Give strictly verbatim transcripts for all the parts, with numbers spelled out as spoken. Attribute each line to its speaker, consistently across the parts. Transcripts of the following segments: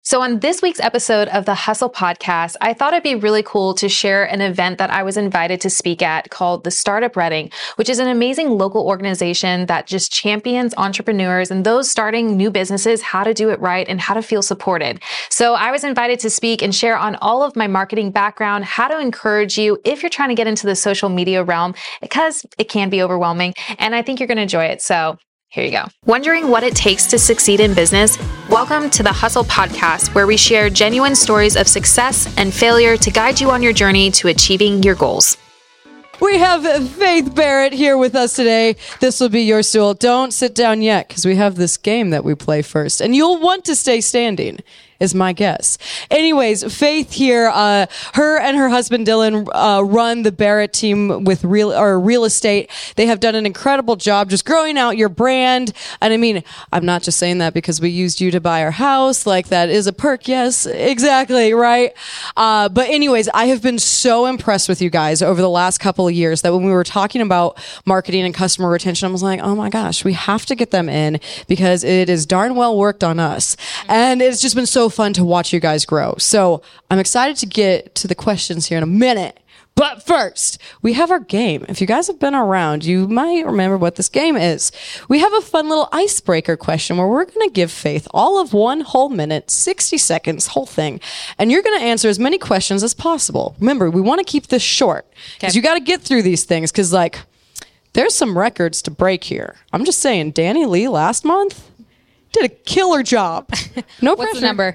Speaker 1: So on this week's episode of the Hustle Podcast, I thought it'd be really cool to share an event that I was invited to speak at called the Startup Reading, which is an amazing local organization that just champions entrepreneurs and those starting new businesses how to do it right and how to feel supported. So I was invited to speak and share on all of my marketing background, how to encourage you if you're trying to get into the social media realm, because it can be overwhelming, and I think you're going to enjoy it. So here you go. Wondering what it takes to succeed in business? Welcome to the Hustle Podcast, where we share genuine stories of success and failure to guide you on your journey to achieving your goals.
Speaker 2: We have Faith Barrett here with us today. This will be your stool. Don't sit down yet, because we have this game that we play first, and you'll want to stay standing, is my guess. Anyways, Faith here, uh, her and her husband Dylan uh, run the Barrett team with real or real estate. They have done an incredible job just growing out your brand. And I mean, I'm not just saying that because we used you to buy our house. Like, that is a perk. Yes, exactly, right? Uh, but anyways, I have been so impressed with you guys over the last couple of years that when we were talking about marketing and customer retention, I was like, oh my gosh, we have to get them in because it is darn well worked on us. And it's just been so fun to watch you guys grow. So I'm excited to get to the questions here in a minute. But first, we have our game. If you guys have been around, you might remember what this game is. We have a fun little icebreaker question where we're going to give Faith all of one whole minute, sixty seconds, whole thing. And you're going to answer as many questions as possible. Remember, we want to keep this short because you got to get through these things because, like, there's some records to break here. I'm just saying, Danny Lee last month did a killer job. No pressure.
Speaker 3: What's the number?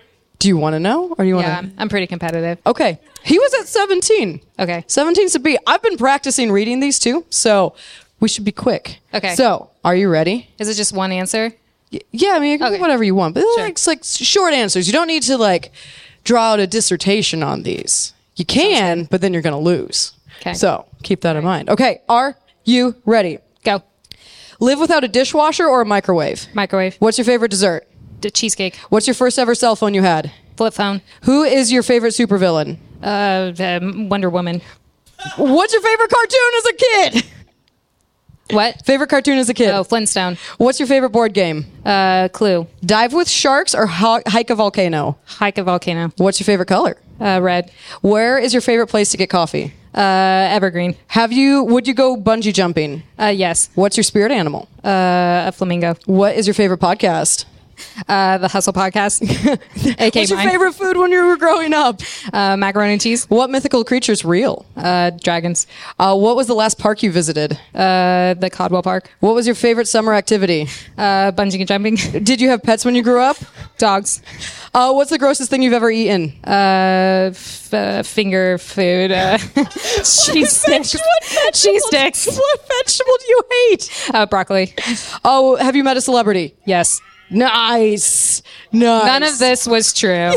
Speaker 2: Do you want to know, or do you want to?
Speaker 3: Yeah, I'm, I'm pretty competitive.
Speaker 2: Okay, he was at seventeen.
Speaker 3: Okay,
Speaker 2: seventeen's a beat. I've been practicing reading these too, so we should be quick.
Speaker 3: Okay.
Speaker 2: So, are you ready?
Speaker 3: Is it just one answer?
Speaker 2: Y- yeah, I mean, you can
Speaker 3: Okay.
Speaker 2: do whatever you want, but
Speaker 3: Sure.
Speaker 2: it's like short answers. You don't need to like draw out a dissertation on these. You can, but then you're going to lose.
Speaker 3: Okay.
Speaker 2: So keep that in mind. Okay, are you ready?
Speaker 3: Go.
Speaker 2: Live without a dishwasher or a microwave?
Speaker 3: Microwave.
Speaker 2: What's your favorite dessert?
Speaker 3: D- cheesecake.
Speaker 2: What's your first ever cell phone you had?
Speaker 3: Flip phone.
Speaker 2: Who is your favorite supervillain?
Speaker 3: Uh, um, Wonder Woman.
Speaker 2: What's your favorite cartoon as a kid?
Speaker 3: What?
Speaker 2: Favorite cartoon as a kid?
Speaker 3: Oh, Flintstone.
Speaker 2: What's your favorite board game?
Speaker 3: Uh, Clue.
Speaker 2: Dive with sharks or ho- hike a volcano?
Speaker 3: Hike a volcano.
Speaker 2: What's your favorite color?
Speaker 3: Uh, red.
Speaker 2: Where is your favorite place to get coffee?
Speaker 3: Uh, Evergreen.
Speaker 2: Have you, would you go bungee jumping?
Speaker 3: Uh, yes.
Speaker 2: What's your spirit animal?
Speaker 3: Uh, a flamingo.
Speaker 2: What is your favorite podcast?
Speaker 3: Uh, the Hustle Podcast. A K
Speaker 2: What's your
Speaker 3: mine.
Speaker 2: favorite food when you were growing up?
Speaker 3: Uh, macaroni and cheese.
Speaker 2: What mythical creature's real?
Speaker 3: Uh, dragons.
Speaker 2: Uh, what was the last park you visited?
Speaker 3: Uh, the Caldwell Park.
Speaker 2: What was your favorite summer activity?
Speaker 3: Uh, bungee jumping.
Speaker 2: Did you have pets when you grew up?
Speaker 3: Dogs.
Speaker 2: Uh, what's the grossest thing you've ever eaten?
Speaker 3: Uh, f- uh, finger food. Uh, cheese sticks. Cheese sticks.
Speaker 2: What vegetable do you hate?
Speaker 3: Uh, broccoli.
Speaker 2: Oh, have you met a celebrity?
Speaker 3: Yes.
Speaker 2: Nice. Nice.
Speaker 3: None of this was true.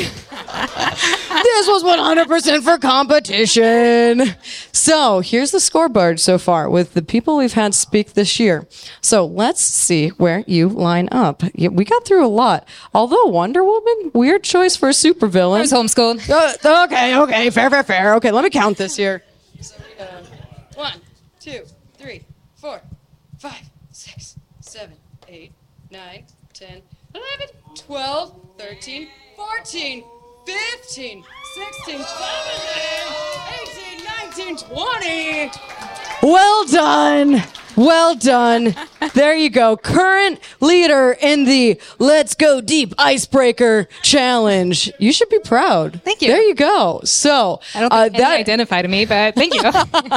Speaker 2: This was one hundred percent for competition. So here's the scoreboard so far with the people we've had speak this year. So let's see where you line up. Yeah, we got through a lot. Although Wonder Woman, weird choice for a supervillain.
Speaker 3: I was homeschooled.
Speaker 2: Uh, okay, okay, fair, fair, fair. Okay, let me count this here. So, uh, one, two, three, four, five, six, seven, eight, nine, ten, eleven, twelve, thirteen, fourteen, fifteen, sixteen, seventeen, eighteen, nineteen, twenty. Well done. Well done. There you go. Current leader in the Let's Go Deep Icebreaker Challenge. You should be proud.
Speaker 3: Thank you.
Speaker 2: There you go. So
Speaker 3: I don't
Speaker 2: uh,
Speaker 3: think
Speaker 2: that
Speaker 3: any identify to me, but thank you.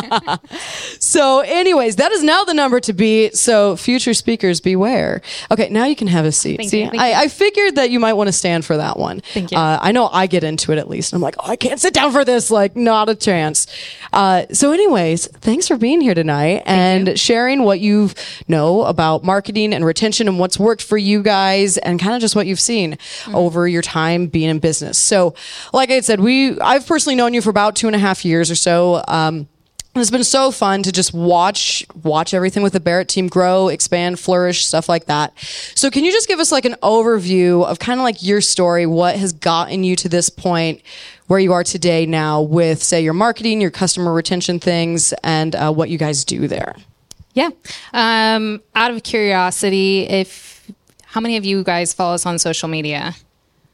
Speaker 2: So anyways, that is now the number to beat. So future speakers, beware. Okay, now you can have a seat.
Speaker 3: Thank
Speaker 2: See,
Speaker 3: you. Thank
Speaker 2: I,
Speaker 3: you.
Speaker 2: I figured that you might want to stand for that one.
Speaker 3: Thank you.
Speaker 2: Uh, I know I get into it at least. I'm like, oh, I can't sit down for this. Like, not a chance. Uh, so anyways, thanks for being here tonight and
Speaker 3: you.
Speaker 2: sharing what you know about marketing and retention and what's worked for you guys and kind of just what you've seen mm-hmm. over your time being in business. So like I said, we, I've personally known you for about two and a half years or so. Um, It's been so fun to just watch watch everything with the Barrett team grow, expand, flourish, stuff like that. So can you just give us like an overview of kind of like your story, what has gotten you to this point where you are today now with, say, your marketing, your customer retention things, and uh, what you guys do there?
Speaker 3: Yeah. Um, out of curiosity, if how many of you guys follow us on social media?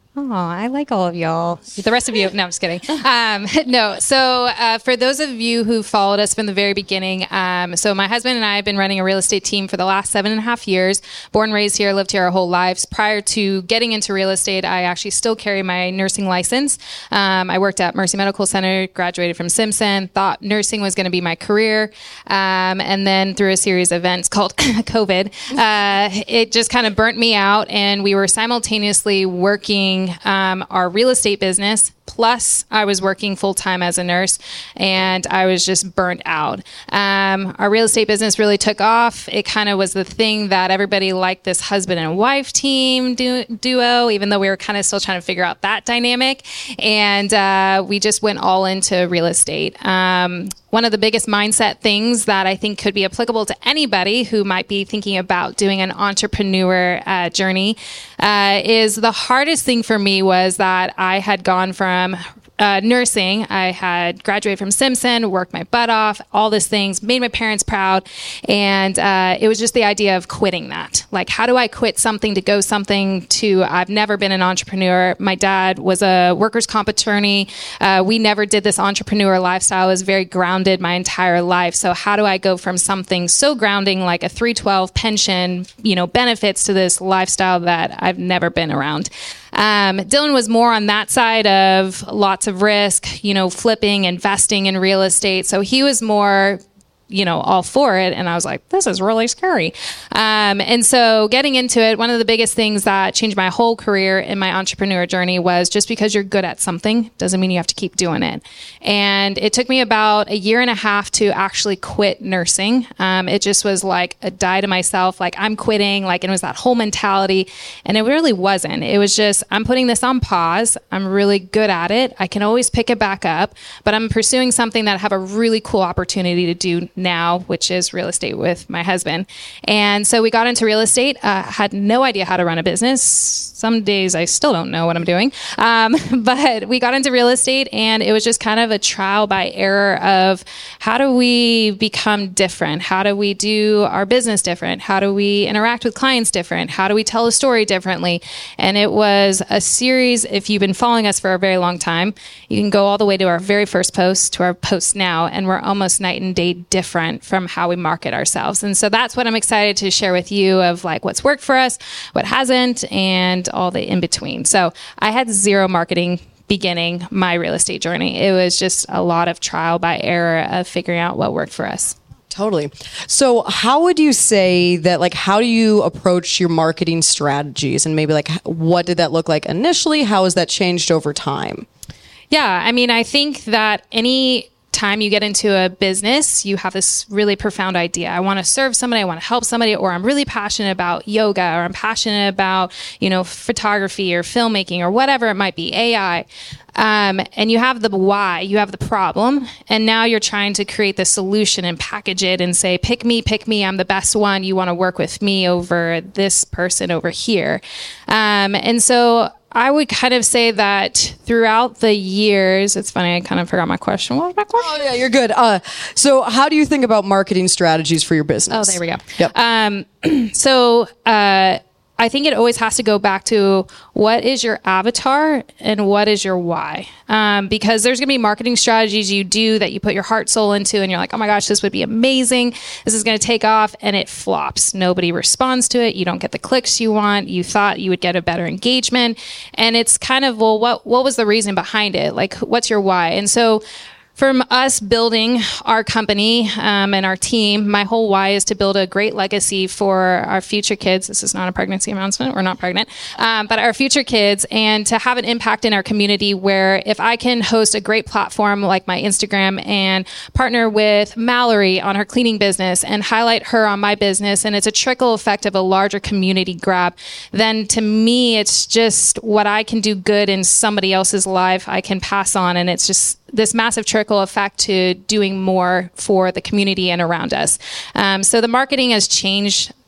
Speaker 3: Oh, I like all of y'all. The rest of you, no, I'm just kidding. Um, no, so uh, for those of you who followed us from the very beginning, um, so my husband and I have been running a real estate team for the last seven and a half years. Born, raised here, lived here our whole lives. Prior to getting into real estate, I actually still carry my nursing license. Um, I worked at Mercy Medical Center, graduated from Simpson, thought nursing was going to be my career. Um, and then through a series of events called COVID, uh, it just kind of burnt me out, and we were simultaneously working Um, our real estate business, plus I was working full-time as a nurse, and I was just burnt out. Um, our real estate business really took off. It kind of was the thing that everybody liked, this husband and wife team du- duo, even though we were kind of still trying to figure out that dynamic. And uh, we just went all into real estate. Um, one of the biggest mindset things that I think could be applicable to anybody who might be thinking about doing an entrepreneur uh, journey uh, is the hardest thing for me was that I had gone from Uh, nursing. I had graduated from Simpson, worked my butt off, all these things, made my parents proud. And uh, it was just the idea of quitting that. Like, how do I quit something to go something to, I've never been an entrepreneur. My dad was a workers' comp attorney. Uh, we never did this entrepreneur lifestyle. I was very grounded my entire life. So how do I go from something so grounding like a three twelve pension, you know, benefits to this lifestyle that I've never been around? Um, Dylan was more on that side of lots of risk, you know, flipping, investing in real estate. So he was more, you know, all for it. And I was like, this is really scary. Um, and so getting into it, one of the biggest things that changed my whole career in my entrepreneur journey was just because you're good at something doesn't mean you have to keep doing it. And it took me about a year and a half to actually quit nursing. Um, it just was like a die to myself, like I'm quitting, like it was that whole mentality. And it really wasn't. It was just, I'm putting this on pause. I'm really good at it. I can always pick it back up, but I'm pursuing something that I have a really cool opportunity to do now, which is real estate with my husband. And so we got into real estate, uh, had no idea how to run a business. Some days I still don't know what I'm doing. Um, but we got into real estate, and it was just kind of a trial by error of how do we become different? How do we do our business different? How do we interact with clients different? How do we tell a story differently? And it was a series, if you've been following us for a very long time, you can go all the way to our very first post to our post now, and we're almost night and day different from how we market ourselves. And so that's what I'm excited to share with you of like what's worked for us, what hasn't, and all the in between. So I had zero marketing beginning my real estate journey. It was just a lot of trial by error of figuring out what worked for us.
Speaker 2: Totally. So how would you say that, like, how do you approach your marketing strategies, and maybe like what did that look like initially? How has that changed over time?
Speaker 3: Yeah. I mean, I think that any time you get into a business, you have this really profound idea. I want to serve somebody, I want to help somebody, or I'm really passionate about yoga, or I'm passionate about, you know, photography or filmmaking or whatever it might be, A I. Um, and you have the why, you have the problem, and now you're trying to create the solution and package it and say, pick me, pick me, I'm the best one. You want to work with me over this person over here. Um, and so I would kind of say that throughout the years, it's funny, I kind of forgot my question. What was my question?
Speaker 2: Oh, yeah, you're good. Uh, so how do you think about marketing strategies for your business?
Speaker 3: Oh, there we go.
Speaker 2: Yep.
Speaker 3: Um, so uh, I think it always has to go back to what is your avatar and what is your why? Um, because there's going to be marketing strategies you do that you put your heart, soul into, and you're like, oh my gosh, this would be amazing. This is going to take off, and it flops. Nobody responds to it. You don't get the clicks you want. You thought you would get a better engagement. And it's kind of, well, what, what was the reason behind it? Like, what's your why? And so from us building our company um, and our team, my whole why is to build a great legacy for our future kids. This is not a pregnancy announcement. We're not pregnant. Um, but our future kids, and to have an impact in our community where if I can host a great platform like my Instagram and partner with Mallory on her cleaning business and highlight her on my business, and it's a trickle effect of a larger community grab, then to me, it's just what I can do good in somebody else's life I can pass on. And it's just this massive trickle effect to doing more for the community and around us. Um, so the marketing has changed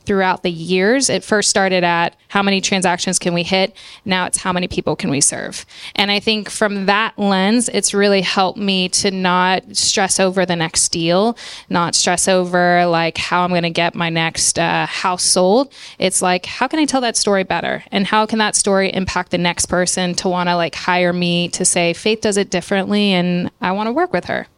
Speaker 3: throughout the years. It first started at how many transactions can we hit? Now it's how many people can we serve? And I think from that lens, it's really helped me to not stress over the next deal, not stress over like how I'm going to get my next uh, house sold. It's like, how can I tell that story better? And how can that story impact the next person to want to like hire me to say, Faith does it differently and I want to work with her.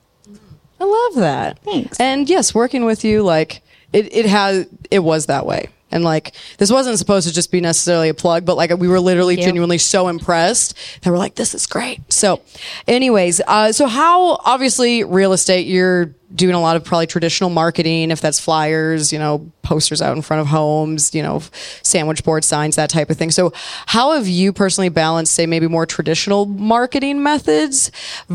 Speaker 2: I love that.
Speaker 3: Thanks.
Speaker 2: And yes, working with you, like it, it has, it was that way. And like, this wasn't supposed to just be necessarily a plug, but like we were literally genuinely so impressed that we're like, this is great. So anyways, uh, so how, obviously real estate, you're doing a lot of probably traditional marketing, if that's flyers, you know, posters out in front of homes, you know, sandwich board signs, that type of thing. So how have you personally balanced, say, maybe more traditional marketing methods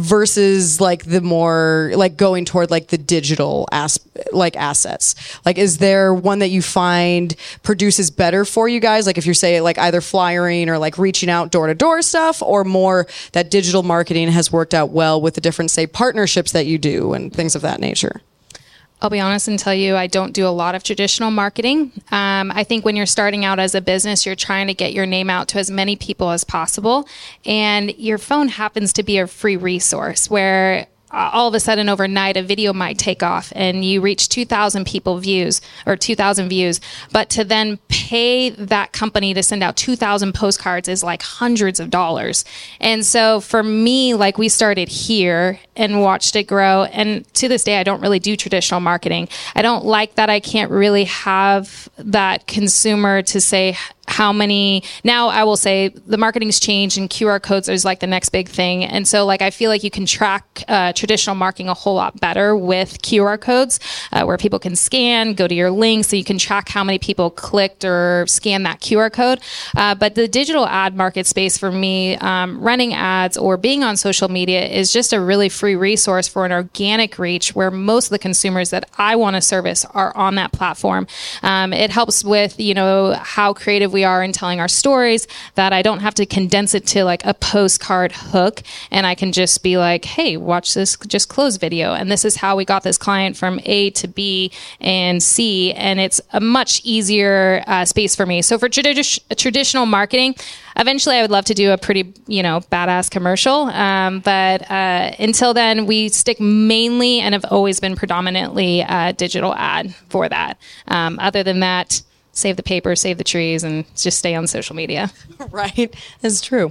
Speaker 2: versus like the more like going toward like the digital as like assets? Like, is there one that you find produces better for you guys? Like if you're say like either flyering or like reaching out door to door stuff, or more that digital marketing has worked out well with the different, say, partnerships that you do and things of that nature? Nature.
Speaker 3: I'll be honest and tell you, I don't do a lot of traditional marketing. Um, I think when you're starting out as a business, you're trying to get your name out to as many people as possible. And your phone happens to be a free resource where uh, all of a sudden overnight a video might take off and you reach two thousand people views or two thousand views. But to then pay that company to send out two thousand postcards is like hundreds of dollars. And so for me, like we started here and watched it grow. And to this day, I don't really do traditional marketing. I don't like that I can't really have that consumer to say how many. Now I will say the marketing's changed and Q R codes is like the next big thing. And so like I feel like you can track uh, traditional marketing a whole lot better with Q R codes uh, where people can scan, go to your link, so you can track how many people clicked or scanned that Q R code. Uh, but the digital ad market space for me, um, running ads or being on social media is just a really free resource for an organic reach where most of the consumers that I want to service are on that platform. Um, it helps with, you know, how creative we are in telling our stories, that I don't have to condense it to like a postcard hook, and I can just be like, hey, watch this just close video, and this is how we got this client from A to B and C, and it's a much easier uh, space for me. So for tradi- traditional marketing, eventually I would love to do a pretty, you know, badass commercial, um, but uh, until then we stick mainly and have always been predominantly uh, digital ad for that. Um, other than that, save the paper, save the trees, and just stay on social media.
Speaker 2: Right. That's true.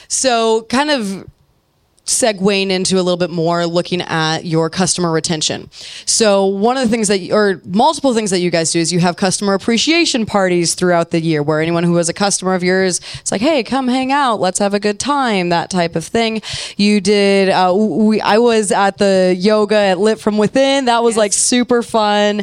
Speaker 2: So kind of segueing into a little bit more looking at your customer retention. So one of the things that, or multiple things that you guys do is you have customer appreciation parties throughout the year where anyone who is a customer of yours, it's like, hey, come hang out, let's have a good time, that type of thing. You did, uh, we, I was at the yoga at Lit From Within. That was yes. like super fun.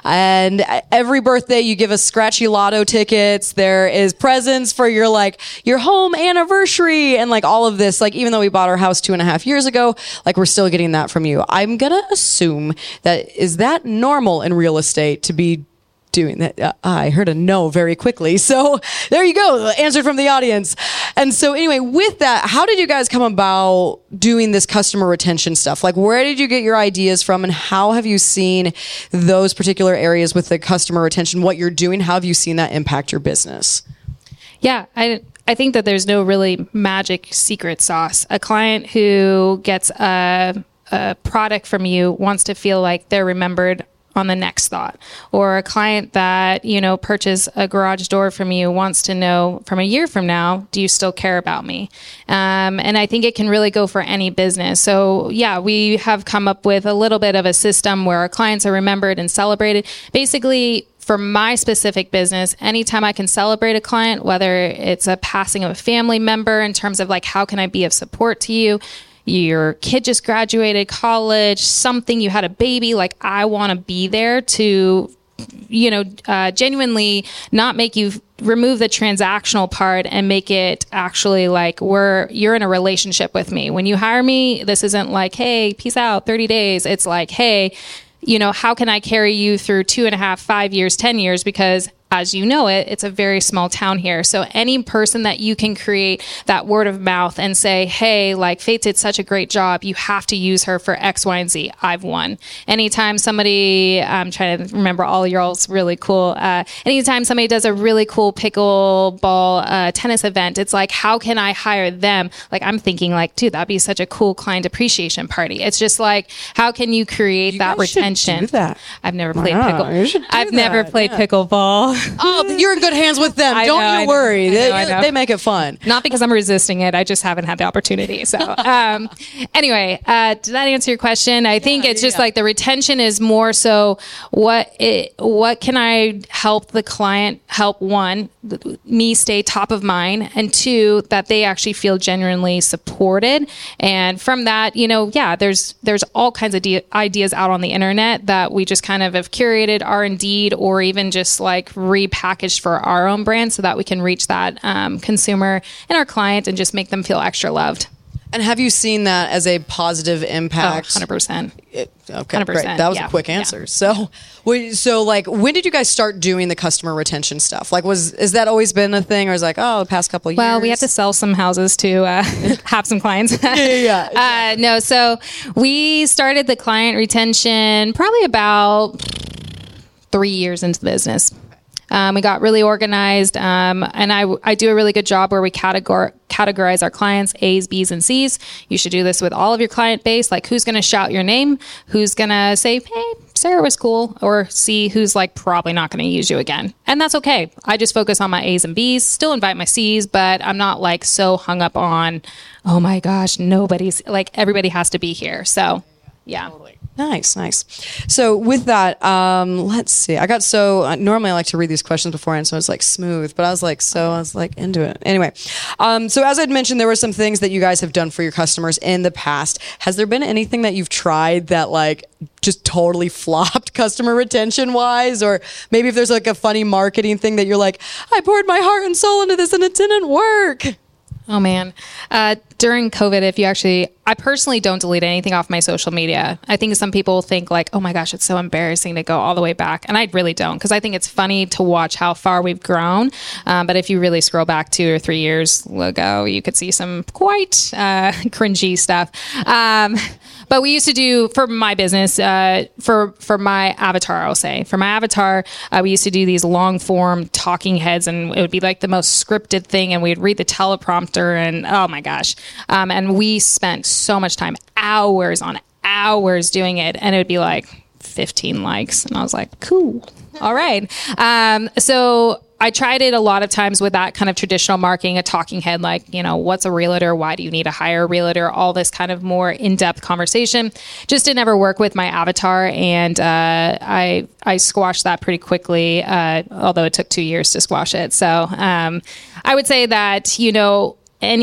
Speaker 2: And every birthday you give us scratchy lotto tickets. There is presents for your like your home anniversary and like all of this. Like even though we bought our house two and a half years ago, like we're still getting that from you. I'm gonna assume that is that normal in real estate to be doing that? Uh, I heard a no very quickly. So there you go. Answered from the audience. And so anyway, with that, how did you guys come about doing this customer retention stuff? Like where did you get your ideas from, and how have you seen those particular areas with the customer retention, what you're doing? How have you seen that impact your business?
Speaker 3: Yeah, I I think that there's no really magic secret sauce. A client who gets a, a product from you wants to feel like they're remembered on the next thought. Or a client that, you know, purchased a garage door from you wants to know from a year from now, do you still care about me? Um, and I think it can really go for any business. So yeah, we have come up with a little bit of a system where our clients are remembered and celebrated. Basically, for my specific business, anytime I can celebrate a client, whether it's a passing of a family member in terms of like, how can I be of support to you? Your kid just graduated college, something, you had a baby, like I want to be there to, you know, uh, genuinely not make you remove the transactional part and make it actually like we're, you're in a relationship with me. When you hire me, this isn't like, hey, peace out, thirty days. It's like, hey, you know, how can I carry you through two and a half, five years, ten years? Because as you know it, it's a very small town here. So any person that you can create that word of mouth and say, hey, like Faith did such a great job, you have to use her for X, Y, and Z, I've won. Anytime somebody, I'm trying to remember all y'all's really cool, uh, anytime somebody does a really cool pickleball uh, tennis event, it's like, how can I hire them? Like, I'm thinking like, dude, that'd be such a cool client appreciation party. It's just like, how can you create
Speaker 2: You
Speaker 3: that
Speaker 2: guys should
Speaker 3: retention?
Speaker 2: do that.
Speaker 3: I've never played
Speaker 2: Wow,
Speaker 3: pickle.
Speaker 2: you should do
Speaker 3: I've never
Speaker 2: that,
Speaker 3: played
Speaker 2: yeah.
Speaker 3: pickleball.
Speaker 2: Oh, you're in good hands with them.
Speaker 3: I
Speaker 2: Don't
Speaker 3: know,
Speaker 2: you
Speaker 3: I know.
Speaker 2: worry.
Speaker 3: I know,
Speaker 2: they,
Speaker 3: I know.
Speaker 2: they make it fun.
Speaker 3: Not because I'm resisting it. I just haven't had the opportunity. So, um, anyway, uh, did that answer your question? I think it's just
Speaker 2: yeah.
Speaker 3: like the retention is more so what it, what can I help the client help one, th- me stay top of mind, and two, that they actually feel genuinely supported. And from that, you know, yeah, there's, there's all kinds of de- ideas out on the internet that we just kind of have curated R and D'd or even just like repackaged for our own brand so that we can reach that um, consumer and our client and just make them feel extra loved.
Speaker 2: And have you seen that as a positive
Speaker 3: Oh,
Speaker 2: impact?
Speaker 3: one hundred percent.
Speaker 2: It- okay,
Speaker 3: one hundred percent,
Speaker 2: great. That was
Speaker 3: yeah,
Speaker 2: a quick
Speaker 3: yeah.
Speaker 2: answer. So, wait, so like, when did you guys start doing the customer retention stuff? Like, was is that always been a thing, or is it like, oh, the past couple of years?
Speaker 3: Well, we have to sell some houses to uh, have some clients.
Speaker 2: yeah, yeah, yeah.
Speaker 3: Uh, no, so we started the client retention probably about three years into the business. Um, we got really organized, um, and I, I do a really good job where we categor- categorize our clients, A's, B's, and C's. You should do this with all of your client base, like who's going to shout your name, who's going to say, hey, Sarah was cool, or C, who's like probably not going to use you again. And that's okay. I just focus on my A's and B's, still invite my C's, but I'm not like so hung up on, oh my gosh, nobody's, like everybody has to be here. So, yeah.
Speaker 2: Nice, nice. So with that, um, let's see. I got so uh, normally I like to read these questions beforehand, so it's like smooth. But I was like, so I was like into it. Anyway, um, so as I'd mentioned, there were some things that you guys have done for your customers in the past. Has there been anything that you've tried that like just totally flopped customer retention wise, or maybe if there's like a funny marketing thing that you're like, I poured my heart and soul into this and it didn't work?
Speaker 3: Oh man. Uh, during COVID, if you actually, I personally don't delete anything off my social media. I think some people think like, oh my gosh, it's so embarrassing to go all the way back. And I really don't, because I think it's funny to watch how far we've grown. Um, but if you really scroll back two or three years ago, you could see some quite uh, cringy stuff. Um, but we used to do, for my business, uh, for, for my avatar, I'll say, for my avatar, uh, we used to do these long form talking heads, and it would be like the most scripted thing. And we'd read the teleprompter and oh my gosh. Um, and we spent so much time, hours on hours doing it. And it would be like fifteen likes. And I was like, cool. All right. Um, so I tried it a lot of times with that kind of traditional marketing, a talking head, like, you know, what's a realtor? Why do you need to hire a realtor? All this kind of more in-depth conversation. Just didn't ever work with my avatar. And uh, I I squashed that pretty quickly, uh, although it took two years to squash it. So um, I would say that, you know,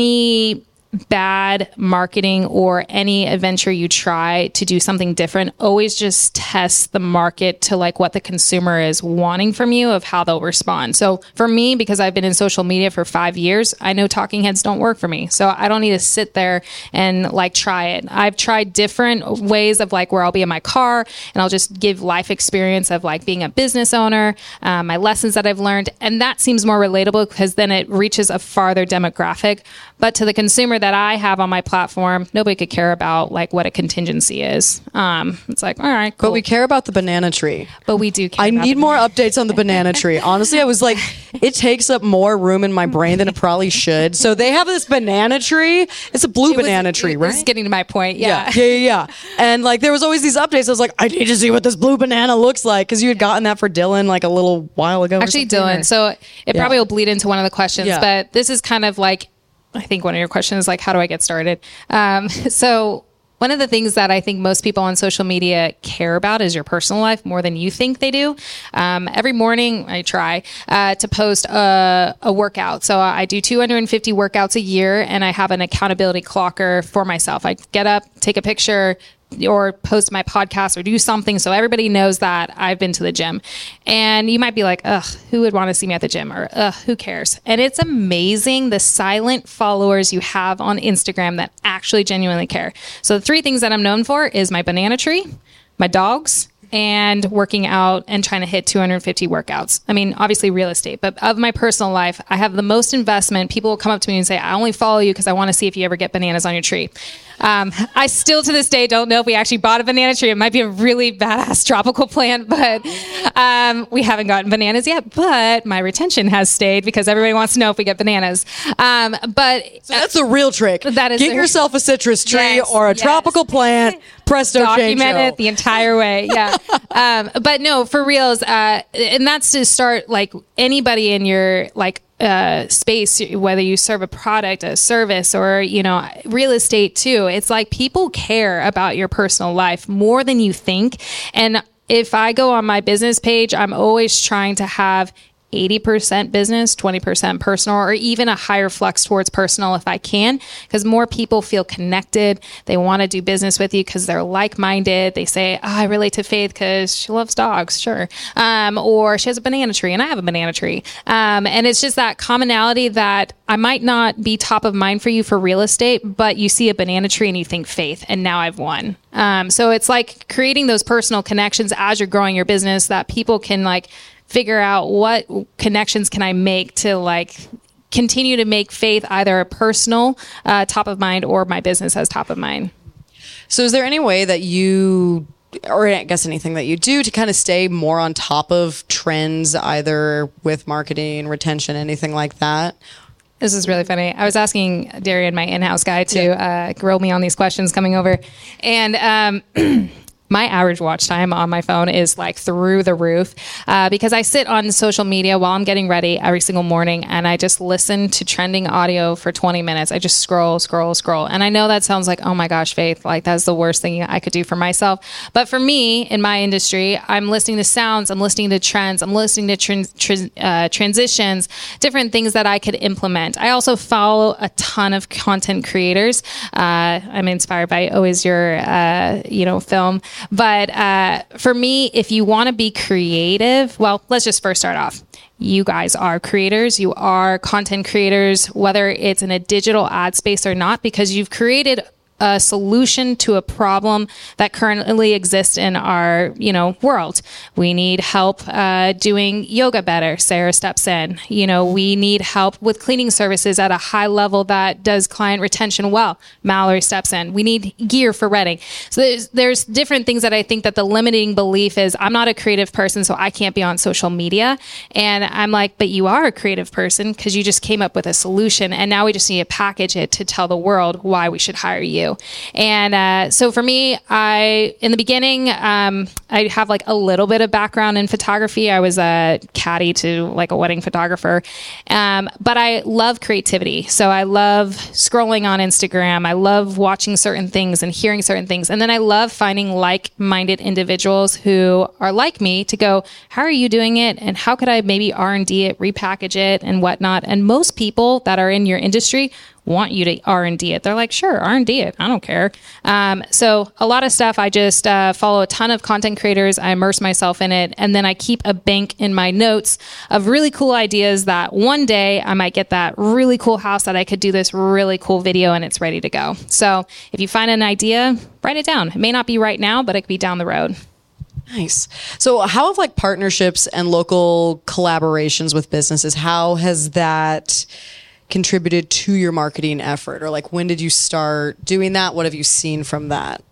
Speaker 3: any bad marketing or any adventure you try to do something different, always just test the market to like what the consumer is wanting from you, of how they'll respond. So for me, because I've been in social media for five years, I know talking heads don't work for me. So I don't need to sit there and like try it. I've tried different ways of like where I'll be in my car and I'll just give life experience of like being a business owner, um, my lessons that I've learned. And that seems more relatable because then it reaches a farther demographic. But to the consumer that I have on my platform, nobody could care about like what a contingency is. Um, it's like, all right, cool.
Speaker 2: But we care about the banana tree.
Speaker 3: But we do care
Speaker 2: I
Speaker 3: about
Speaker 2: need
Speaker 3: the-
Speaker 2: more updates on the banana tree. Honestly, I was like, it takes up more room in my brain than it probably should. So they have this banana tree. It's a blue
Speaker 3: It was-
Speaker 2: banana tree,
Speaker 3: it
Speaker 2: right?
Speaker 3: was getting to my point. Yeah.
Speaker 2: Yeah, yeah, yeah, yeah. And like there was always these updates. I was like, I need to see what this blue banana looks like, because you had gotten that for Dylan like a little while ago. or
Speaker 3: Actually,
Speaker 2: something,
Speaker 3: Dylan.
Speaker 2: or-
Speaker 3: So it
Speaker 2: Yeah.
Speaker 3: probably will bleed into one of the questions,
Speaker 2: Yeah.
Speaker 3: but this is kind of like, I think one of your questions is like, how do I get started? Um, so one of the things that I think most people on social media care about is your personal life more than you think they do. Um, every morning I try uh, to post a, a workout. So I do two hundred fifty workouts a year, and I have an accountability clocker for myself. I get up, take a picture, or post my podcast or do something so everybody knows that I've been to the gym. And you might be like, ugh, who would want to see me at the gym? Or ugh, who cares? And it's amazing the silent followers you have on Instagram that actually genuinely care. So the three things that I'm known for is my banana tree, my dogs, and working out and trying to hit two hundred fifty workouts. I mean, obviously real estate, but of my personal life, I have the most investment. People will come up to me and say, I only follow you because I want to see if you ever get bananas on your tree. Um, I still to this day don't know if we actually bought a banana tree. It might be a really badass tropical plant, but um, we haven't gotten bananas yet. But my retention has stayed because everybody wants to know if we get bananas. Um, but
Speaker 2: so that's a real trick.
Speaker 3: That is
Speaker 2: Get
Speaker 3: a,
Speaker 2: yourself a citrus tree
Speaker 3: yes,
Speaker 2: or a
Speaker 3: yes.
Speaker 2: tropical plant. Presto,
Speaker 3: document
Speaker 2: change
Speaker 3: it the entire way. Yeah. um, but no, for reals. Uh, and that's to start like anybody in your like uh, space, whether you serve a product, a service, or, you know, real estate too. It's like people care about your personal life more than you think. And if I go on my business page, I'm always trying to have eighty percent business, twenty percent personal, or even a higher flux towards personal if I can, because more people feel connected. They want to do business with you because they're like-minded. They say, oh, I relate to Faith because she loves dogs, sure. Um, or she has a banana tree and I have a banana tree. Um, and it's just that commonality that I might not be top of mind for you for real estate, but you see a banana tree and you think Faith, and now I've won. Um, so it's like creating those personal connections as you're growing your business that people can like figure out what connections can I make to like continue to make Faith either a personal uh, top of mind or my business as top of mind.
Speaker 2: So is there any way that you, or I guess anything that you do to kind of stay more on top of trends, either with marketing, retention, anything like that?
Speaker 3: This is really funny. I was asking Darian, my in-house guy, to yeah. uh, grill me on these questions coming over. And um, my average watch time on my phone is like through the roof uh, because I sit on social media while I'm getting ready every single morning and I just listen to trending audio for twenty minutes. I just scroll, scroll, scroll. And I know that sounds like, oh my gosh, Faith, like that's the worst thing I could do for myself. But for me, in my industry, I'm listening to sounds, I'm listening to trends, I'm listening to trans- trans- uh, transitions, different things that I could implement. I also follow a ton of content creators. Uh, I'm inspired by Always Your, uh, you know, film. But uh, for me, if you want to be creative, well, let's just first start off. You guys are creators. You are content creators, whether it's in a digital ad space or not, because you've created a solution to a problem that currently exists in our, you know, world. We need help uh, doing yoga better. Sarah steps in. You know, we need help with cleaning services at a high level that does client retention well. Mallory steps in. We need gear for Redding. So there's there's different things that I think that the limiting belief is I'm not a creative person, so I can't be on social media. And I'm like, but you are a creative person because you just came up with a solution, and now we just need to package it to tell the world why we should hire you. And uh, so for me, I in the beginning, um, I have like a little bit of background in photography. I was a caddy to like a wedding photographer, um, but I love creativity. So I love scrolling on Instagram. I love watching certain things and hearing certain things. And then I love finding like-minded individuals who are like me to go, how are you doing it? And how could I maybe R and D it, repackage it and whatnot? And most people that are in your industry want you to R and D it. They're like, sure, R and D it. I don't care. Um, so a lot of stuff, I just uh, follow a ton of content creators. I immerse myself in it. And then I keep a bank in my notes of really cool ideas that one day I might get that really cool house that I could do this really cool video and it's ready to go. So if you find an idea, write it down. It may not be right now, but it could be down the road.
Speaker 2: Nice. So how have like partnerships and local collaborations with businesses, how has that contributed to your marketing effort? Or like, when did you start doing that? What have you seen from that?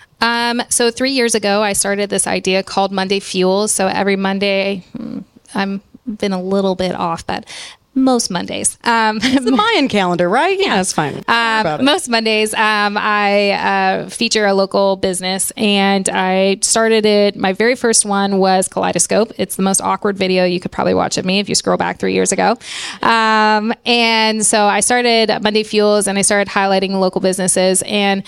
Speaker 3: Um, so three years ago, I started this idea called Monday Fuels. So every Monday, I'm been a little bit off, but most Mondays. Um,
Speaker 2: it's the Mayan calendar, right? Yeah, that's fine.
Speaker 3: Um, most Mondays, um, I uh, feature a local business, and I started it. My very first one was Kaleidoscope. It's the most awkward video you could probably watch of me if you scroll back three years ago. Um, and so I started Monday Fuels, and I started highlighting local businesses. And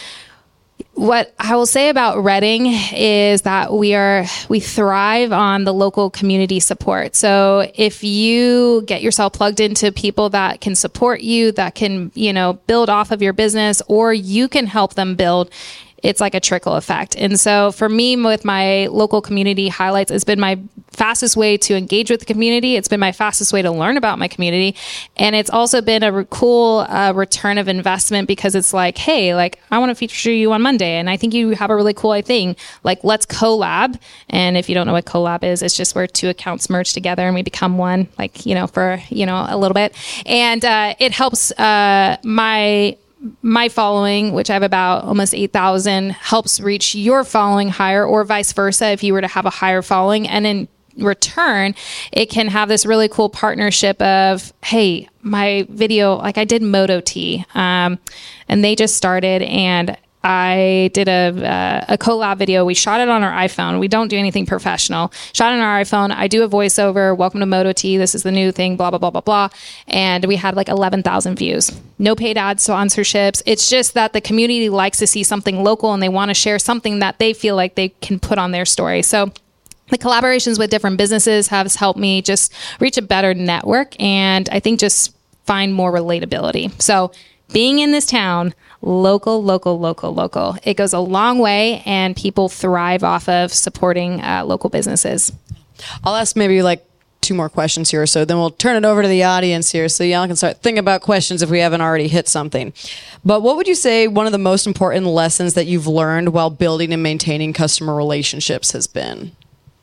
Speaker 3: what I will say about Redding is that we are we thrive on the local community support. So if you get yourself plugged into people that can support you, that can, you know, build off of your business, or you can help them build, it's like a trickle effect. And so for me, with my local community highlights, it's been my fastest way to engage with the community. It's been my fastest way to learn about my community. And it's also been a re- cool uh, return of investment, because it's like, hey, like I want to feature you on Monday, and I think you have a really cool thing. Like, let's collab. And if you don't know what collab is, it's just where two accounts merge together and we become one, like, you know, for, you know, a little bit. And uh, it helps uh, my my following, which I have about almost eight thousand, helps reach your following higher, or vice versa if you were to have a higher following. And in return, it can have this really cool partnership of, hey, my video, like I did Moto T, um, and they just started, and I did a, uh, a collab video. We shot it on our iPhone. We don't do anything professional. Shot it on our iPhone. I do a voiceover. Welcome to Moto T. This is the new thing, blah, blah, blah, blah, blah. And we had like eleven thousand views. No paid ad sponsorships. It's just that the community likes to see something local, and they want to share something that they feel like they can put on their story. So the collaborations with different businesses has helped me just reach a better network, and I think just find more relatability. So being in this town, local, local, local, local, it goes a long way, and people thrive off of supporting uh, local businesses.
Speaker 2: I'll ask maybe like two more questions here or so, then we'll turn it over to the audience here so y'all can start thinking about questions if we haven't already hit something. But what would you say one of the most important lessons that you've learned while building and maintaining customer relationships has been?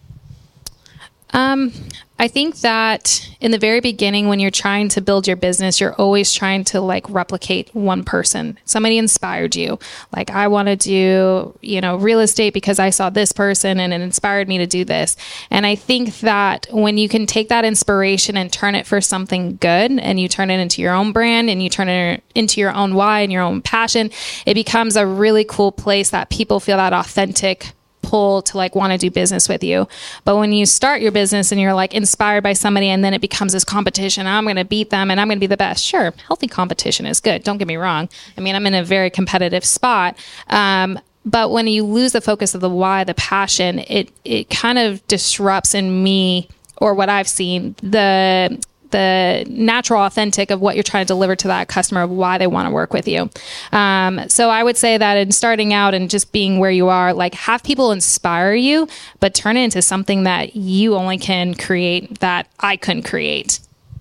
Speaker 3: Um, I think that in the very beginning, when you're trying to build your business, you're always trying to like replicate one person. Somebody inspired you. Like, I want to do, you know, real estate because I saw this person and it inspired me to do this. And I think that when you can take that inspiration and turn it for something good, and you turn it into your own brand, and you turn it into your own why and your own passion, it becomes a really cool place that people feel that authentic pull to like want to do business with you. But when you start your business and you're like inspired by somebody, and then it becomes this competition, I'm going to beat them and I'm going to be the best. Sure, healthy competition is good. Don't get me wrong. I mean, I'm in a very competitive spot. Um, but when you lose the focus of the why, the passion, it it kind of disrupts in me, or what I've seen, the the natural authentic of what you're trying to deliver to that customer, of why they want to work with you. Um, so I would say that in starting out and just being where you are, like, have people inspire you, but turn it into something that you only can create, that I couldn't create.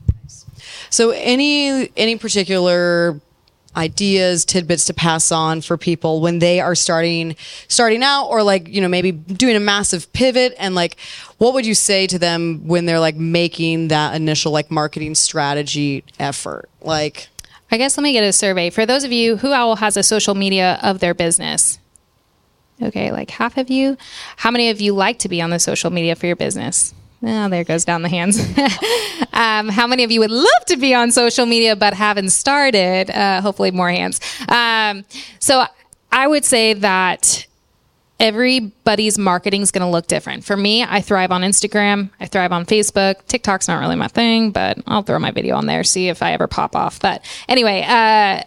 Speaker 2: So any any particular ideas, tidbits to pass on for people when they are starting starting out, or like, you know, maybe doing a massive pivot, and like, what would you say to them when they're like making that initial like marketing strategy effort? Like,
Speaker 3: I guess let me get a survey. For those of you, who all has a social media of their business? Okay, like half of you. How many of you like to be on the social media for your business? Oh, there goes down the hands. um, how many of you would love to be on social media but haven't started? Uh, hopefully more hands. Um, so I would say that everybody's marketing is going to look different. For me, I thrive on Instagram. I thrive on Facebook. TikTok's not really my thing, but I'll throw my video on there, see if I ever pop off. But anyway, uh,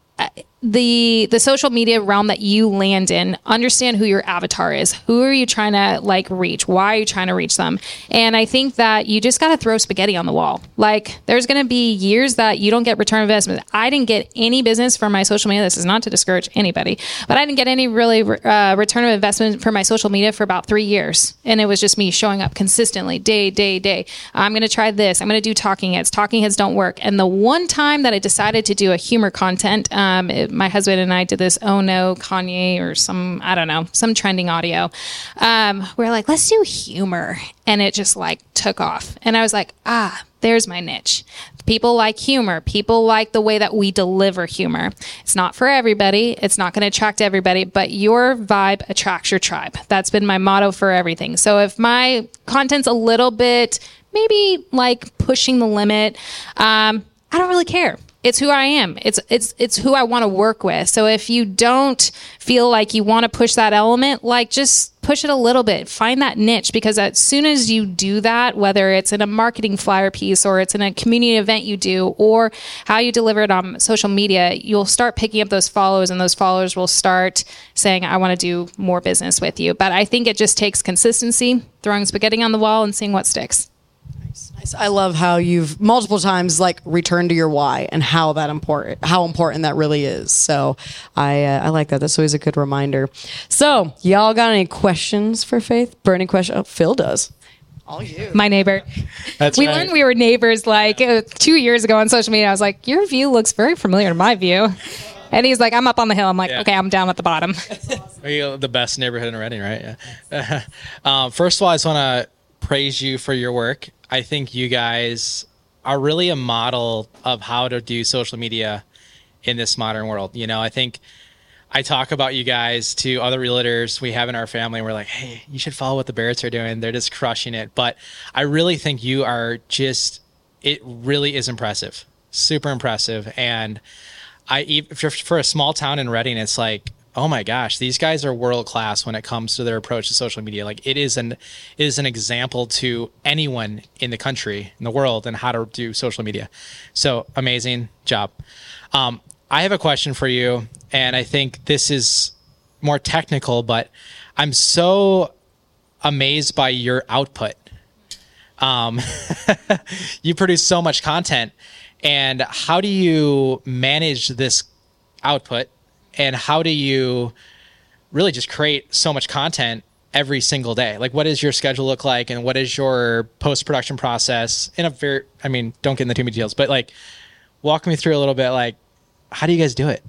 Speaker 3: the the social media realm that you land in, understand who your avatar is. Who are you trying to like reach? Why are you trying to reach them? And I think that you just got to throw spaghetti on the wall. Like, there's going to be years that you don't get return investment. I didn't get any business from my social media. This is not to discourage anybody, but I didn't get any really uh, return of investment for my social media for about three years. And it was just me showing up consistently, day, day, day. I'm going to try this. I'm going to do talking heads. Talking heads don't work. And the one time that I decided to do a humor content, um, it, my husband and I did this, oh no, Kanye or some, I don't know, some trending audio. Um, we're like, let's do humor. And it just like took off. And I was like, ah, there's my niche. People like humor. People like the way that we deliver humor. It's not for everybody. It's not going to attract everybody, but your vibe attracts your tribe. That's been my motto for everything. So if my content's a little bit, maybe like pushing the limit, um, I don't really care. It's who I am. It's it's it's who I want to work with. So if you don't feel like you want to push that element, like, just push it a little bit. Find that niche, because as soon as you do that, whether it's in a marketing flyer piece, or it's in a community event you do, or how you deliver it on social media, you'll start picking up those followers, and those followers will start saying, I want to do more business with you. But I think it just takes consistency, throwing spaghetti on the wall and seeing what sticks.
Speaker 2: Nice. I love how you've multiple times like returned to your why and how that important, how important that really is. So I uh, I like that. That's always a good reminder. So y'all got any questions for Faith? Burning question? Oh, Phil does. All you.
Speaker 3: My neighbor.
Speaker 4: That's
Speaker 3: we
Speaker 4: right.
Speaker 3: learned we were neighbors like uh, two years ago on social media. I was like, your view looks very familiar to my view. And he's like, I'm up on the hill. I'm like,
Speaker 4: Yeah.
Speaker 3: okay, I'm down at the bottom.
Speaker 4: We're the best neighborhood in Reading, right? Yeah. um, first of all, I just want to praise you for your work. I think you guys are really a model of how to do social media in this modern world. You know, I think I talk about you guys to other realtors we have in our family. And we're like, hey, you should follow what the Barretts are doing. They're just crushing it. But I really think you are just, it really is impressive, super impressive. And I, for, for a small town in Reading, it's like, oh my gosh, these guys are world class when it comes to their approach to social media. Like it is an, it is an example to anyone in the country, in the world, and how to do social media. So amazing job. Um, I have a question for you, and I think this is more technical, but I'm so amazed by your output. Um, you produce so much content, and how do you manage this output? And how do you really just create so much content every single day? Like, what does your schedule look like? And what is your post-production process in a very, I mean, don't get into too many details, but like, walk me through a little bit, like, how do you guys do it?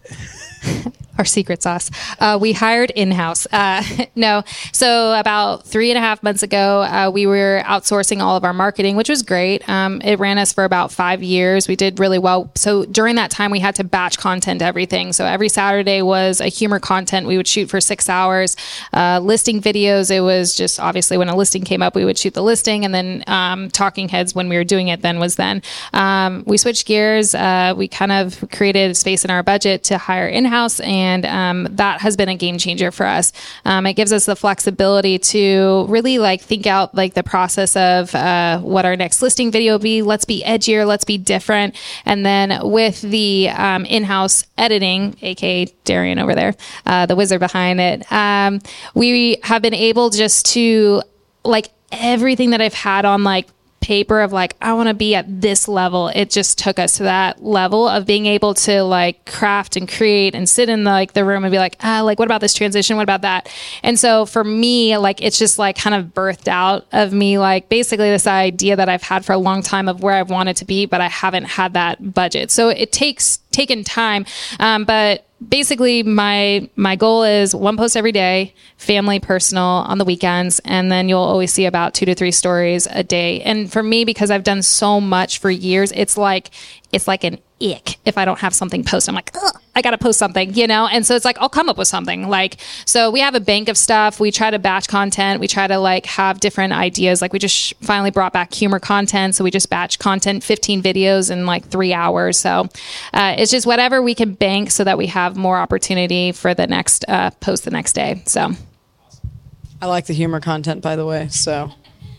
Speaker 3: Our secret sauce. Uh, we hired in-house. Uh, no. So about three and a half months ago, uh, we were outsourcing all of our marketing, which was great. Um, it ran us for about five years. We did really well. So during that time, we had to batch content everything. So every Saturday was a humor content. We would shoot for six hours. Uh, listing videos, it was just obviously when a listing came up, we would shoot the listing. And then um, talking heads when we were doing it then was then. Um, we switched gears. Uh, we kind of created space in our budget to hire in-house, and And um, that has been a game changer for us. Um, it gives us the flexibility to really like think out like the process of uh, what our next listing video will be. Let's be edgier. Let's be different. And then with the um, in-house editing, aka Darian over there, uh, the wizard behind it, um, we have been able just to like everything that I've had on like paper of like, I want to be at this level. It just took us to that level of being able to like craft and create and sit in the, like the room and be like, ah, like, what about this transition? What about that? And so for me, like, it's just like kind of birthed out of me, like basically this idea that I've had for a long time of where I've wanted to be, but I haven't had that budget. So it takes taken time. Um, but basically my my goal is one post every day, family, personal, on the weekends, and then you'll always see about two to three stories a day. And for me, because I've done so much for years, it's like it's like an ick if I don't have something posted. I'm like, ugh, I gotta post something, you know? And so it's like, I'll come up with something. Like, so we have a bank of stuff. We try to batch content. We try to like have different ideas. Like we just sh- finally brought back humor content. So we just batch content, fifteen videos in like three hours. So uh, it's just whatever we can bank so that we have more opportunity for the next uh, post the next day. So
Speaker 2: I like the humor content, by the way. So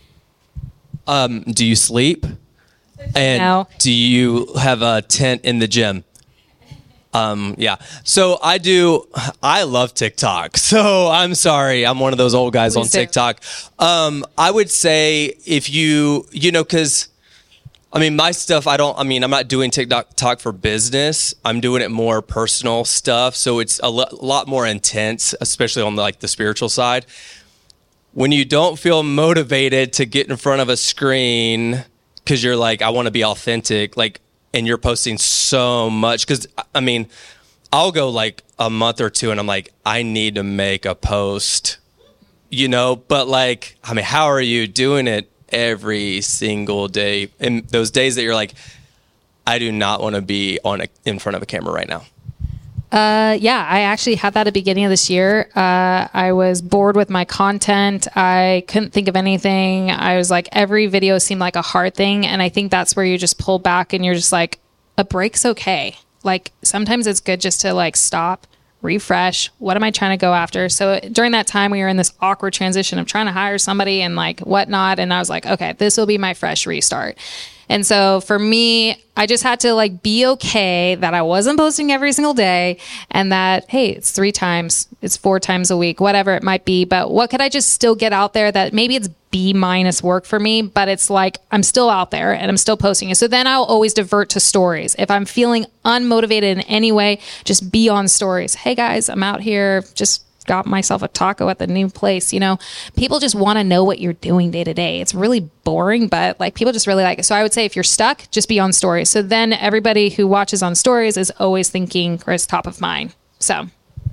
Speaker 5: Um, do you sleep? And
Speaker 3: No.
Speaker 5: do you have a tent in the gym? Um, yeah. So I do, I love TikTok. So I'm sorry. I'm one of those old guys
Speaker 2: Please
Speaker 5: on
Speaker 2: do.
Speaker 5: TikTok. Um, I would say if you, you know, cause I mean, my stuff, I don't, I mean, I'm not doing TikTok talk for business. I'm doing it more personal stuff. So it's a lo- lot more intense, especially on the, like the spiritual side. When you don't feel motivated to get in front of a screen because you're like, I want to be authentic, like, and you're posting so much. Because, I mean, I'll go like a month or two and I'm like, I need to make a post, you know? But like, I mean, how are you doing it every single day? And those days that you're like, I do not want to be on a, in front of a camera right now.
Speaker 3: Uh, yeah, I actually had that at the beginning of this year. Uh, I was bored with my content. I couldn't think of anything. I was like, every video seemed like a hard thing. And I think that's where you just pull back and you're just like, a break's okay. Like sometimes it's good just to like stop, refresh. What am I trying to go after? So during that time, we were in this awkward transition of trying to hire somebody and like whatnot. And I was like, okay, this will be my fresh restart. And so for me, I just had to like be okay that I wasn't posting every single day and that, hey, it's three times, it's four times a week, whatever it might be. But what could I just still get out there that maybe it's B minus work for me, but it's like I'm still out there and I'm still posting it. So then I'll always divert to stories. If I'm feeling unmotivated in any way, just be on stories. Hey guys, I'm out here, just got myself a taco at the new place. You know, people just want to know what you're doing day to day. It's really boring, but like people just really like it. So I would say if you're stuck, just be on stories. So then everybody who watches on stories is always thinking Chris top of mind. So.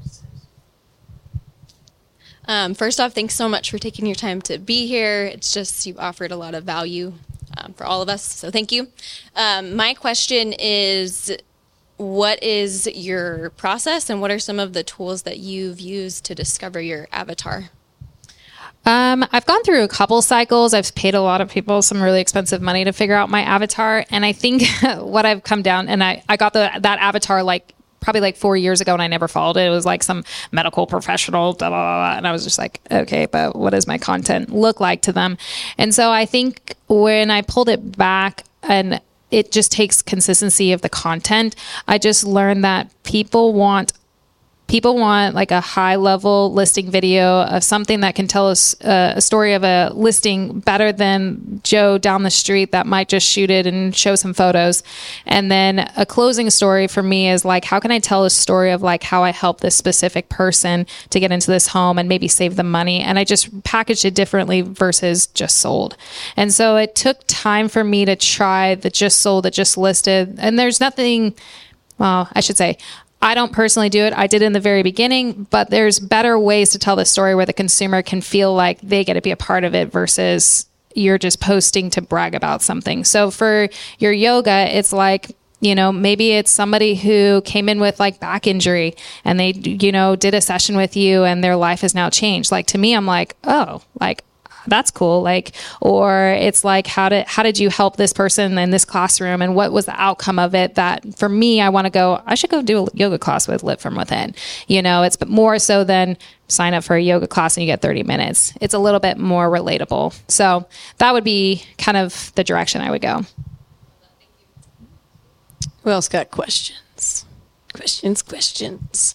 Speaker 6: Um, first off, thanks so much for taking your time to be here. It's just you've offered a lot of value um, for all of us, so thank you. Um, my question is, what is your process and what are some of the tools that you've used to discover your avatar?
Speaker 3: Um, I've gone through a couple cycles. I've paid a lot of people some really expensive money to figure out my avatar. And I think what I've come down, and I, I got the, that avatar like probably like four years ago and I never followed it. It was like some medical professional, blah, blah, blah, and I was just like, okay, but what does my content look like to them? And so I think when I pulled it back and it just takes consistency of the content, I just learned that people want People want like a high level listing video of something that can tell us uh, a story of a listing better than Joe down the street that might just shoot it and show some photos. And then a closing story for me is like, how can I tell a story of like how I help this specific person to get into this home and maybe save them money? And I just packaged it differently versus just sold. And so it took time for me to try the just sold, the just listed. And there's nothing, well, I should say, I don't personally do it. I did it in the very beginning, but there's better ways to tell the story where the consumer can feel like they get to be a part of it versus you're just posting to brag about something. So for your yoga, it's like, you know, maybe it's somebody who came in with like back injury and they, you know, did a session with you and their life has now changed. Like to me, I'm like, oh, like, that's cool. Like, or it's like, how did, how did you help this person in this classroom? And what was the outcome of it? That for me, I want to go, I should go do a yoga class with Live From Within. You know, it's more so than sign up for a yoga class and you get thirty minutes. It's a little bit more relatable. So that would be kind of the direction I would go.
Speaker 2: Who else got questions? Questions, questions.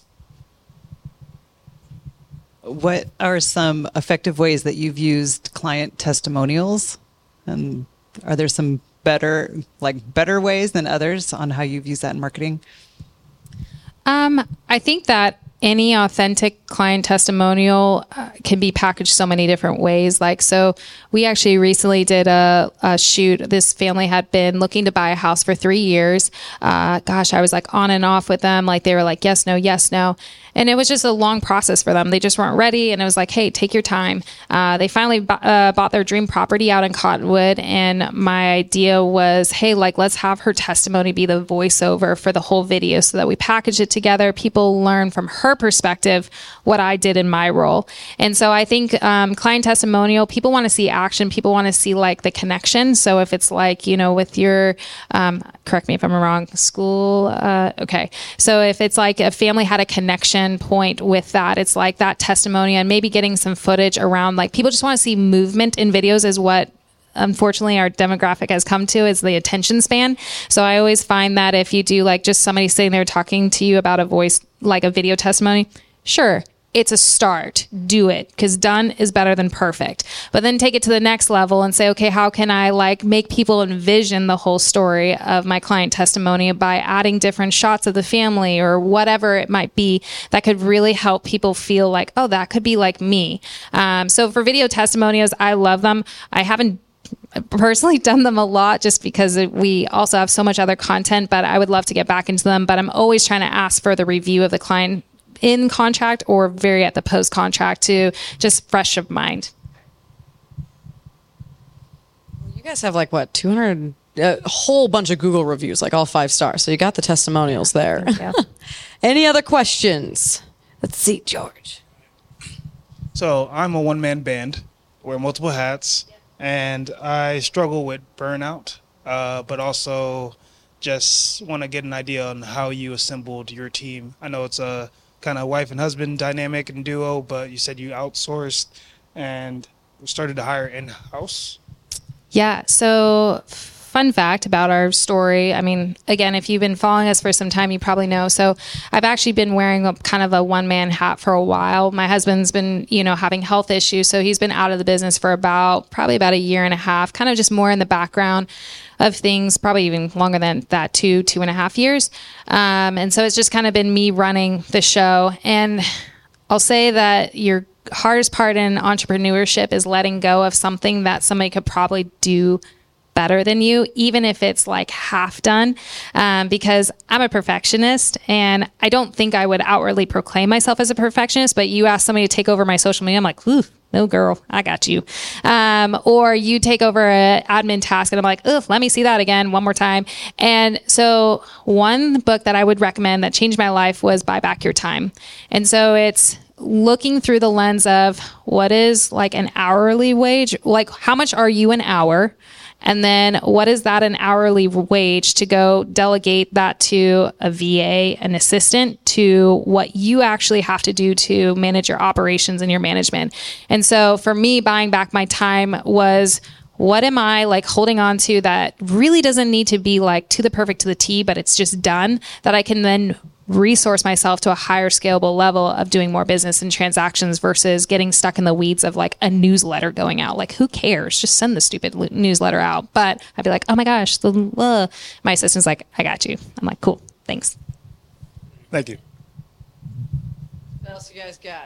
Speaker 7: What are some effective ways that you've used client testimonials? And are there some better, like better ways than others on how you've used that in marketing?
Speaker 3: Um, I think that any authentic client testimonial uh, can be packaged so many different ways. Like, so we actually recently did a, a shoot. This family had been looking to buy a house for three years. Uh, gosh, I was like on and off with them. Like they were like, yes, no, yes, no. And it was just a long process for them. They just weren't ready. And it was like, hey, take your time. Uh, they finally b- uh, bought their dream property out in Cottonwood. And my idea was, hey, like, let's have her testimony be the voiceover for the whole video so that we package it together. People learn from her perspective what I did in my role. And so I think um, client testimonial, people want to see action. People want to see like the connection. So if it's like, you know, with your, um, correct me if I'm wrong, school. Uh, okay. So if it's like a family had a connection point with that, it's like that testimony and maybe getting some footage around, like people just want to see movement in videos is what unfortunately our demographic has come to, is the attention span. So I always find that if you do like just somebody sitting there talking to you about a voice, like a video testimony, sure, it's a start. Do it, because done is better than perfect. But then take it to the next level and say, okay, how can I like make people envision the whole story of my client testimony by adding different shots of the family or whatever it might be that could really help people feel like, oh, that could be like me. Um, so for video testimonials, I love them. I haven't personally done them a lot just because we also have so much other content, but I would love to get back into them. But I'm always trying to ask for the review of the client in contract or very at the post contract to just fresh of mind.
Speaker 2: You guys have like what, two hundred, a whole bunch of Google reviews, like all five stars. So you got the testimonials there. Any other questions? Let's see, George.
Speaker 8: So I'm a one-man band, wear multiple hats, and I struggle with burnout, uh, but also just want to get an idea on how you assembled your team. I know it's a kind of wife and husband dynamic and duo, but you said you outsourced and started to hire in-house.
Speaker 3: Yeah. So fun fact about our story. I mean, again, if you've been following us for some time, you probably know. So I've actually been wearing a kind of a one man hat for a while. My husband's been, you know, having health issues. So he's been out of the business for about probably about a year and a half, kind of just more in the background of things, probably even longer than that, two, two and a half years. Um, and so it's just kind of been me running the show. And I'll say that your hardest part in entrepreneurship is letting go of something that somebody could probably do better than you, even if it's like half done, um, because I'm a perfectionist and I don't think I would outwardly proclaim myself as a perfectionist, but you ask somebody to take over my social media, I'm like, ooh, no girl, I got you. Um, or you take over an admin task and I'm like, ugh, let me see that again one more time. And so one book that I would recommend that changed my life was Buy Back Your Time. And so it's looking through the lens of what is like an hourly wage, like how much are you an hour? And then what is that an hourly wage to go delegate that to a V A, an assistant, to what you actually have to do to manage your operations and your management. And so for me, buying back my time was, what am I like holding on to that really doesn't need to be like to the perfect to the T, but it's just done, that I can then resource myself to a higher scalable level of doing more business and transactions versus getting stuck in the weeds of like a newsletter going out. Like, who cares? Just send the stupid lo- newsletter out. But I'd be like, oh my gosh, the, uh. my assistant's like, I got you. I'm like, cool, thanks.
Speaker 8: Thank you.
Speaker 2: What else you guys got?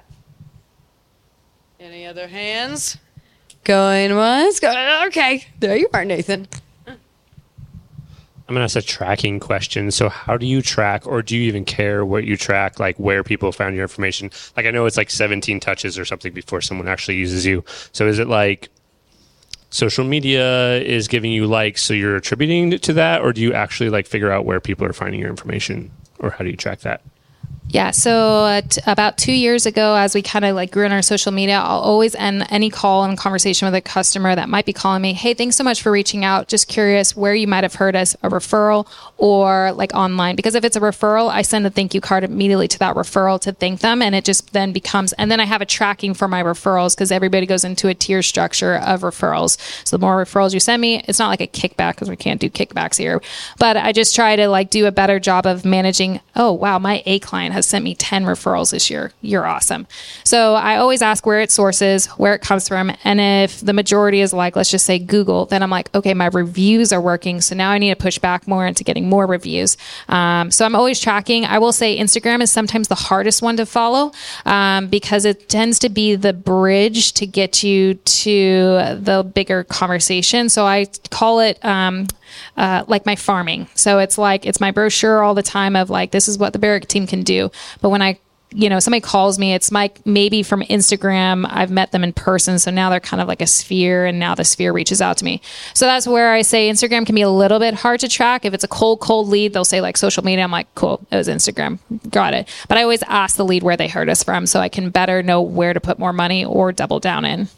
Speaker 2: Any other hands? Going once? Going, okay. There you are, Nathan.
Speaker 9: I'm going to ask a tracking question. So how do you track, or do you even care what you track, like where people found your information? Like, I know it's like seventeen touches or something before someone actually uses you. So is it like social media is giving you likes, so you're attributing to that? Or do you actually like figure out where people are finding your information, or how do you track that?
Speaker 3: Yeah. So uh, t- about two years ago, as we kind of like grew in our social media, I'll always end any call and conversation with a customer that might be calling me, hey, thanks so much for reaching out. Just curious where you might have heard us, a referral or like online. Because if it's a referral, I send a thank you card immediately to that referral to thank them. And it just then becomes, and then I have a tracking for my referrals because everybody goes into a tier structure of referrals. So the more referrals you send me, it's not like a kickback because we can't do kickbacks here. But I just try to like do a better job of managing, oh, wow, my A client has sent me ten referrals this year. You're awesome. So I always ask where it sources, where it comes from. And if the majority is like, let's just say Google, then I'm like, okay, my reviews are working. So now I need to push back more into getting more reviews. Um, so I'm always tracking. I will say Instagram is sometimes the hardest one to follow um, because it tends to be the bridge to get you to the bigger conversation. So I call it um, Uh, like my farming. So it's like, it's my brochure all the time of like, this is what the Barrick team can do. But when I, you know, somebody calls me, it's like maybe from Instagram, I've met them in person. So now they're kind of like a sphere, and now the sphere reaches out to me. So that's where I say Instagram can be a little bit hard to track. If it's a cold, cold lead, they'll say like social media. I'm like, cool, it was Instagram. Got it. But I always ask the lead where they heard us from so I can better know where to put more money or double down in.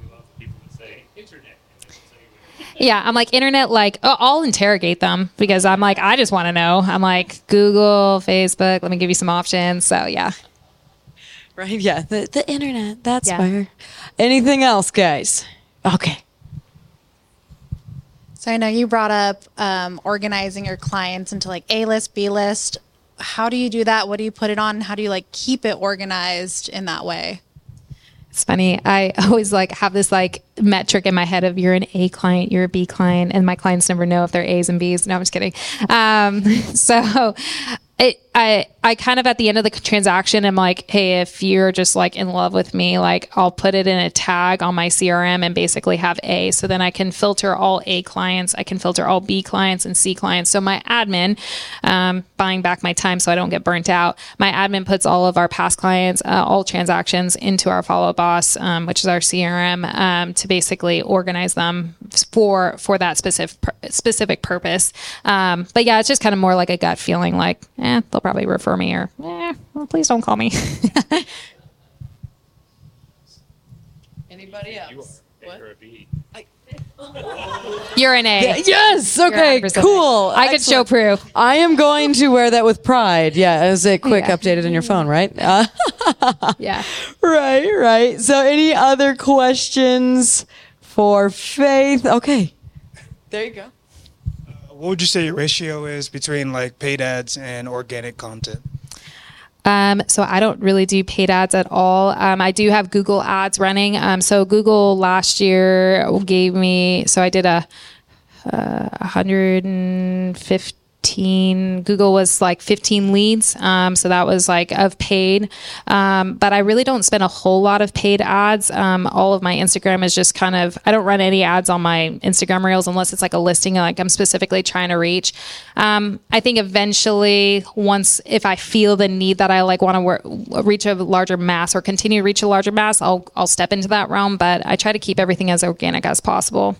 Speaker 3: Yeah, I'm like internet, like oh, I'll interrogate them because I'm like, I just want to know. I'm like, Google, Facebook, let me give you some options. So yeah.
Speaker 2: Right, yeah, the, the internet, that's
Speaker 3: Yeah.
Speaker 2: fire. Anything else, guys? Okay.
Speaker 10: So I know you brought up um, organizing your clients into like A list, B list. How do you do that? What do you put it on? How do you like keep it organized in that way?
Speaker 3: It's funny. I always like have this like metric in my head of you're an A client, you're a B client, and my clients never know if they're A's and B's. No, I'm just kidding. Um, so it, I, I kind of at the end of the transaction, I'm like, hey, if you're just like in love with me, like I'll put it in a tag on my C R M and basically have A. So then I can filter all A clients. I can filter all B clients and C clients. So my admin, um, buying back my time so I don't get burnt out. My admin puts all of our past clients, uh, all transactions into our Follow Boss, um, which is our C R M, um, to basically organize them for, for that specific, specific purpose. Um, but yeah, it's just kind of more like a gut feeling like, eh, they'll probably refer me or, eh, well, please don't call me.
Speaker 2: Anybody else? What?
Speaker 3: You're an A.
Speaker 2: Yeah, yes. Okay.
Speaker 3: You're one hundred percent.
Speaker 2: Cool.
Speaker 3: I could show
Speaker 2: Excellent.
Speaker 3: proof.
Speaker 2: I am going to wear that with pride. Yeah, as a quick
Speaker 3: Yeah.
Speaker 2: updated on your phone, right? Uh,
Speaker 3: Yeah.
Speaker 2: right, right. So, any other questions for Faith? Okay. There you go.
Speaker 8: what would you say your ratio is between like paid ads and organic content?
Speaker 3: Um, so I don't really do paid ads at all. Um, I do have Google ads running. Um, so Google last year gave me, so I did a, uh, one hundred fifteen, Google was like fifteen leads. Um, so that was like of paid. Um, but I really don't spend a whole lot of paid ads. Um, all of my Instagram is just kind of, I don't run any ads on my Instagram reels unless it's like a listing like I'm specifically trying to reach. Um, I think eventually once, if I feel the need that I like want to work, reach a larger mass or continue to reach a larger mass, I'll, I'll step into that realm, but I try to keep everything as organic as possible.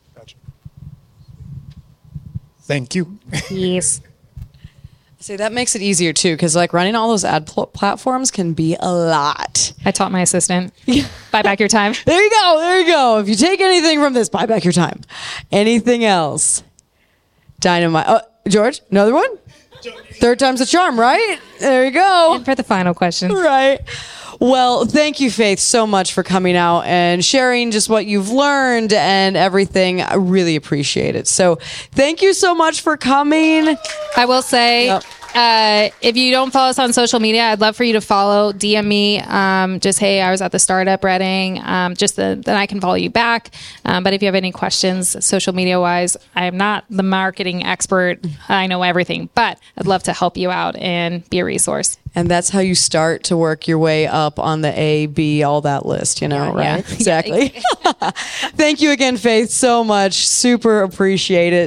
Speaker 8: Thank you.
Speaker 3: Yes.
Speaker 2: See, that makes it easier too, because like running all those ad pl- platforms can be a lot.
Speaker 3: I taught my assistant. Buy back your time.
Speaker 2: There you go. There you go. If you take anything from this, buy back your time. Anything else? Dynamite. Oh, George, another one? Third time's a charm, right? There you go.
Speaker 3: And for the final question.
Speaker 2: Right. Well, thank you, Faith, so much for coming out and sharing just what you've learned and everything. I really appreciate it. So thank you so much for coming.
Speaker 3: I will say,
Speaker 2: Yep.
Speaker 3: uh, if you don't follow us on social media, I'd love for you to follow, D M me. Um, just, hey, I was at the startup Reading. Um, just the, then I can follow you back. Um, but if you have any questions, social media wise, I am not the marketing expert. I know everything, but I'd love to help you out and be a resource.
Speaker 2: And that's how you start to work your way up on the A, B, all that list, you know,
Speaker 3: Yeah,
Speaker 2: right?
Speaker 3: yeah.
Speaker 2: Exactly. Thank you again, Faith, so much. Super appreciate it.